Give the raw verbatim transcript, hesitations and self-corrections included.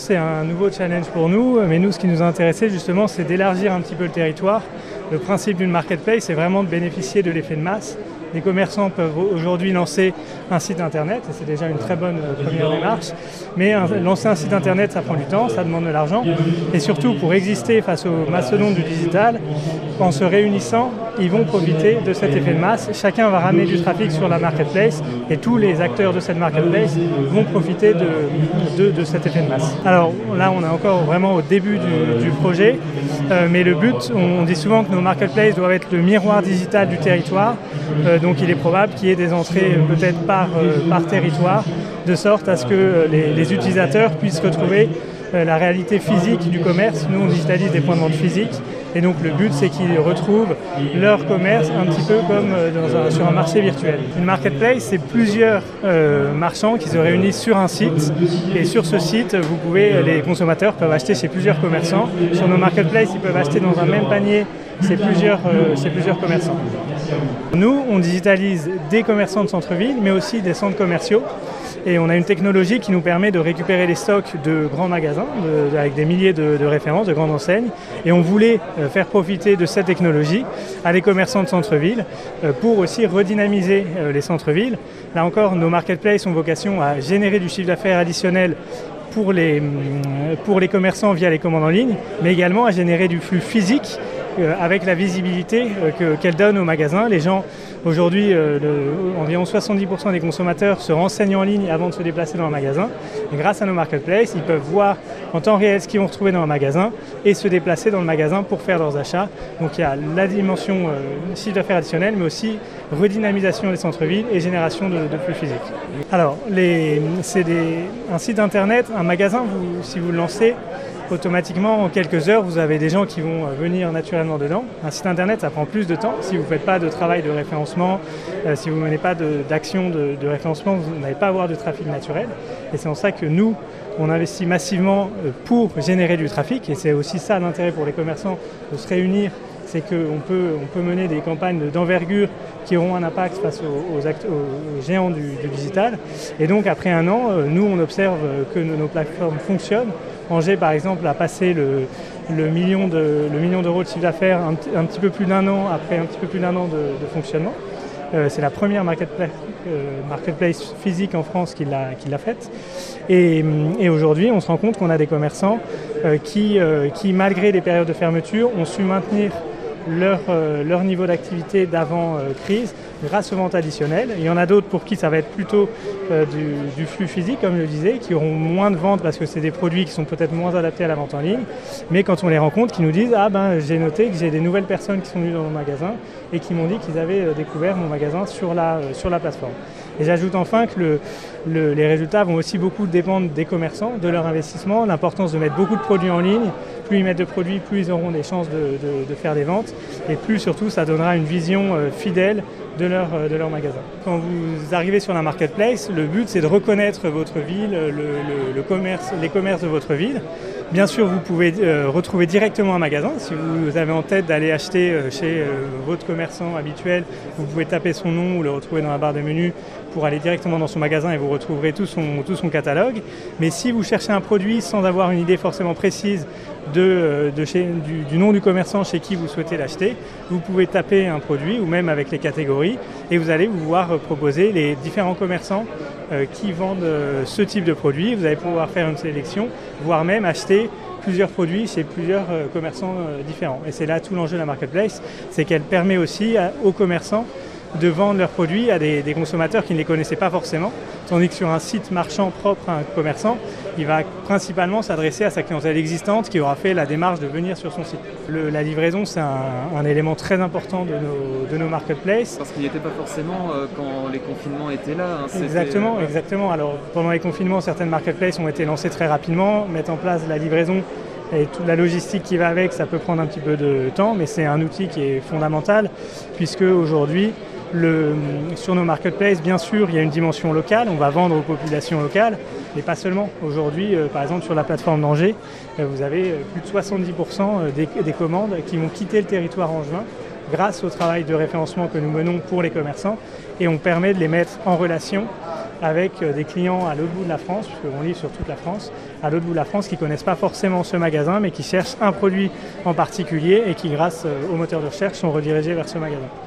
C'est un nouveau challenge pour nous, mais nous, ce qui nous a intéressé justement, c'est d'élargir un petit peu le territoire. Le principe d'une marketplace, c'est vraiment de bénéficier de l'effet de masse. Les commerçants peuvent aujourd'hui lancer un site internet, et c'est déjà une très bonne première démarche, mais un, lancer un site internet, ça prend du temps, ça demande de l'argent, et surtout pour exister face au mastodonte du digital, en se réunissant, ils vont profiter de cet effet de masse. Chacun va ramener du trafic sur la marketplace, et tous les acteurs de cette marketplace vont profiter de, de, de cet effet de masse. Alors là, on est encore vraiment au début du, du projet, euh, mais le but, on dit souvent que nos marketplaces doivent être le miroir digital du territoire. Euh, donc il est probable qu'il y ait des entrées euh, peut-être par, euh, par territoire, de sorte à ce que euh, les, les utilisateurs puissent retrouver euh, la réalité physique du commerce. Nous, on digitalise des points de vente physiques, et donc le but, c'est qu'ils retrouvent leur commerce un petit peu comme euh, dans un, sur un marché virtuel. Une marketplace, c'est plusieurs euh, marchands qui se réunissent sur un site, et sur ce site, vous pouvez, les consommateurs peuvent acheter chez plusieurs commerçants. Sur nos marketplaces, ils peuvent acheter dans un même panier chez plusieurs, euh, chez plusieurs commerçants. Nous, on digitalise des commerçants de centre-ville, mais aussi des centres commerciaux. Et on a une technologie qui nous permet de récupérer les stocks de grands magasins, de, avec des milliers de, de références, de grandes enseignes. Et on voulait euh, faire profiter de cette technologie à des commerçants de centre-ville euh, pour aussi redynamiser euh, les centres-villes. Là encore, nos marketplaces ont vocation à générer du chiffre d'affaires additionnel pour les, pour les commerçants via les commandes en ligne, mais également à générer du flux physique Euh, avec la visibilité euh, que, qu'elle donne aux magasins. Les gens, aujourd'hui, euh, le, environ soixante-dix pour cent des consommateurs se renseignent en ligne avant de se déplacer dans un magasin. Et grâce à nos marketplaces, ils peuvent voir en temps réel ce qu'ils vont retrouver dans un magasin et se déplacer dans le magasin pour faire leurs achats. Donc il y a la dimension euh, chiffre d'affaires additionnel, mais aussi redynamisation des centres-villes et génération de, de flux physiques. Alors, les, c'est des, un site internet, un magasin, vous, si vous le lancez, automatiquement, en quelques heures, vous avez des gens qui vont venir naturellement dedans. Un site internet, ça prend plus de temps. Si vous ne faites pas de travail de référencement, euh, si vous ne menez pas de, d'action de, de référencement, vous n'allez pas avoir de trafic naturel. Et c'est en ça que nous, on investit massivement pour générer du trafic. Et c'est aussi ça l'intérêt pour les commerçants de se réunir. C'est qu'on peut, on peut mener des campagnes d'envergure qui auront un impact face aux, aux, actes, aux géants du, du digital. Et donc, après un an, nous, on observe que nos, nos plateformes fonctionnent. Angers, par exemple, a passé le, le, million, de, le million d'euros de chiffre d'affaires un, un petit peu plus d'un an après un petit peu plus d'un an de, de fonctionnement. Euh, c'est la première marketplace, euh, marketplace physique en France qui l'a, qui l'a faite. Et, et aujourd'hui, on se rend compte qu'on a des commerçants euh, qui, euh, qui, malgré les périodes de fermeture, ont su maintenir leur, euh, leur niveau d'activité d'avant-crise euh, grâce aux ventes additionnelles. Il y en a d'autres pour qui ça va être plutôt euh, du, du flux physique, comme je le disais, qui auront moins de ventes parce que c'est des produits qui sont peut-être moins adaptés à la vente en ligne. Mais quand on les rencontre, qui nous disent « Ah ben, j'ai noté que j'ai des nouvelles personnes qui sont venues dans mon magasin et qui m'ont dit qu'ils avaient euh, découvert mon magasin sur la, euh, sur la plateforme ». Et j'ajoute enfin que le, le, les résultats vont aussi beaucoup dépendre des commerçants, de leur investissement, l'importance de mettre beaucoup de produits en ligne. Plus ils mettent de produits, plus ils auront des chances de, de, de faire des ventes. Et plus surtout, ça donnera une vision euh, fidèle de leur, euh, de leur magasin. Quand vous arrivez sur la marketplace, le but c'est de reconnaître votre ville, le, le, le commerce, les commerces de votre ville. Bien sûr, vous pouvez euh, retrouver directement un magasin. Si vous avez en tête d'aller acheter euh, chez euh, votre commerçant habituel, vous pouvez taper son nom ou le retrouver dans la barre de menu pour aller directement dans son magasin et vous retrouverez tout son, tout son catalogue. Mais si vous cherchez un produit sans avoir une idée forcément précise de, de chez, du, du nom du commerçant chez qui vous souhaitez l'acheter, vous pouvez taper un produit ou même avec les catégories et vous allez vous voir proposer les différents commerçants euh, qui vendent euh, ce type de produit. Vous allez pouvoir faire une sélection, voire même acheter plusieurs produits chez plusieurs euh, commerçants euh, différents. Et c'est là tout l'enjeu de la marketplace, c'est qu'elle permet aussi à, aux commerçants de vendre leurs produits à des, des consommateurs qui ne les connaissaient pas forcément, tandis que sur un site marchand propre à un commerçant, il va principalement s'adresser à sa clientèle existante qui aura fait la démarche de venir sur son site. Le, la livraison, c'est un, un élément très important de nos, de nos marketplaces. Parce qu'il n'y était pas forcément euh, quand les confinements étaient là. Hein, exactement, c'était... exactement. Alors pendant les confinements, certaines marketplaces ont été lancées très rapidement, mettre en place la livraison et toute la logistique qui va avec, ça peut prendre un petit peu de temps, mais c'est un outil qui est fondamental puisque aujourd'hui, Le, sur nos marketplaces, bien sûr, il y a une dimension locale, on va vendre aux populations locales, mais pas seulement. Aujourd'hui, euh, par exemple, sur la plateforme d'Angers, euh, vous avez euh, plus de soixante-dix pour cent des, des commandes qui vont quitter le territoire angevin grâce au travail de référencement que nous menons pour les commerçants et on permet de les mettre en relation avec des clients à l'autre bout de la France, puisqu'on livre sur toute la France, à l'autre bout de la France qui ne connaissent pas forcément ce magasin, mais qui cherchent un produit en particulier et qui, grâce au moteur de recherche, sont redirigés vers ce magasin.